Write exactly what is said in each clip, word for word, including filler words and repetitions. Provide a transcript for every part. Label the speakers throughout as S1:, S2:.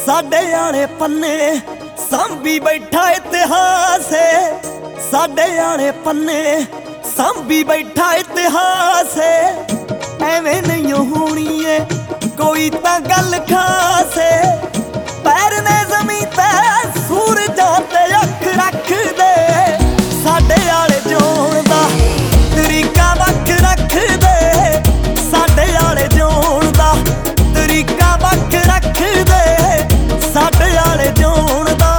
S1: साडे आले पन्ने सांभी बैठा इतिहास है, साडे आले पन्ने सांभी बैठा इतिहास है। एवें नहीं होनी है कोई तां गल खास है। पैर ने ज़मीं ते सूरजां ते अख रख दे, साडे आले जोण दा तरीका वख रख दे, साडे आले जोण दा तरीका वख रख दे, साडे आले जोण दा।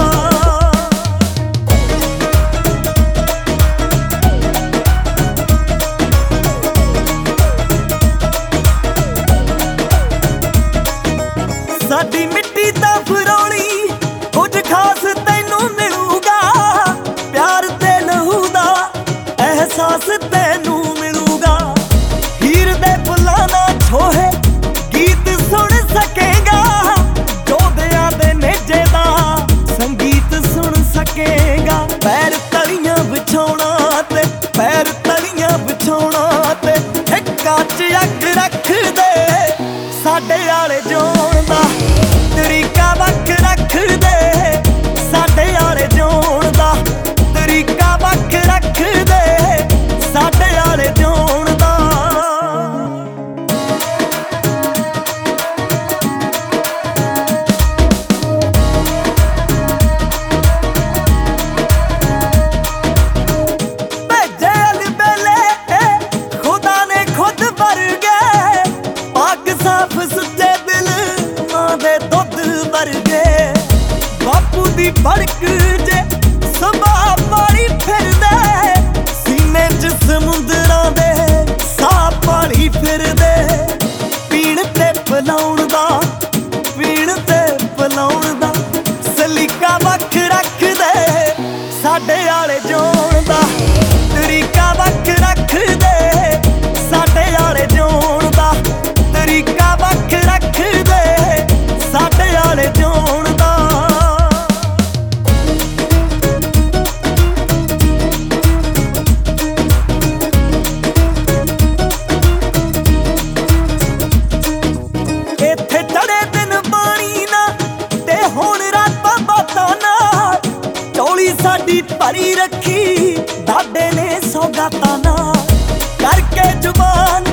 S1: साडी मिट्टी दा फरौली कुछ खास तैनू मिलूगा, प्यार ते लहू दा एहसास तैनू मिलूगा। हीर दे फुल्लां दा छोहे गीत सुन सकेगा, जोधियां दे नेजे दा संगीत सुन सकेगा। पैर तलियां बिछाउणा ते पैर तलियां बिछाउणा ते ठेका च अग रख दे, साडे आले जोण दा तरीका वख रख दे, साडे आले जोण दा तरीका वख रख दे, साडे आले जोण दा। भेजे अलबेले खुदा ने खुद वर्गे, पाक साफ सुच्चे दिल मां दे दुध वर्गे। बापू दी भड़क जे सुभाऽ पाली फिरदे, सीने च समुंदरां दे साह पाली फिरदे। पीण ते पिलाउण दा पीण ते पिलाउण दा सलीका वख रख दे, साडे आले जोण दा तरीका वख रख दे, साडे आले जोण दा तरीका वख रख दे, साडे आले जोण दा। इत्थे चढ़े दिन पानी ना ते हुण रातां बातां नाल, चौली साडी भरी रखी दादे ने सौगातां नाल, करके जुबान